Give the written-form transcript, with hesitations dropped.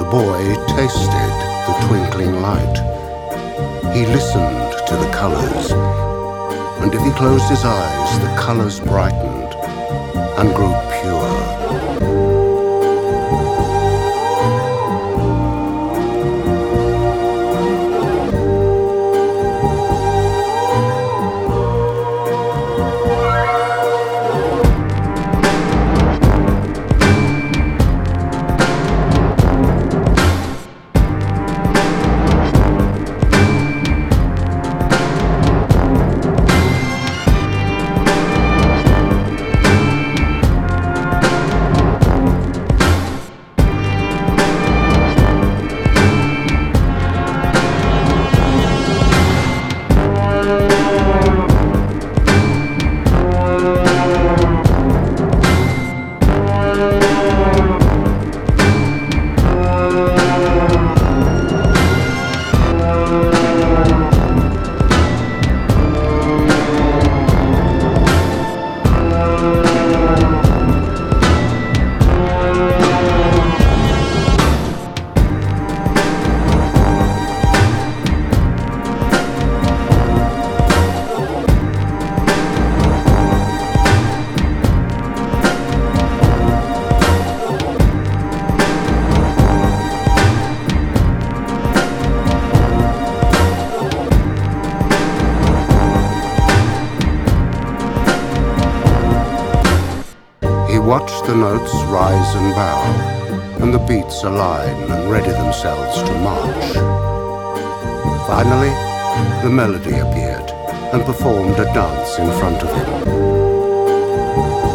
boy tasted the twinkling light. He listened to the colors, and if he closed his eyes, the colors brightened and grew pure. He watched the notes rise and bow, and the beats align and ready themselves to march. Finally, the melody appeared and performed a dance in front of him.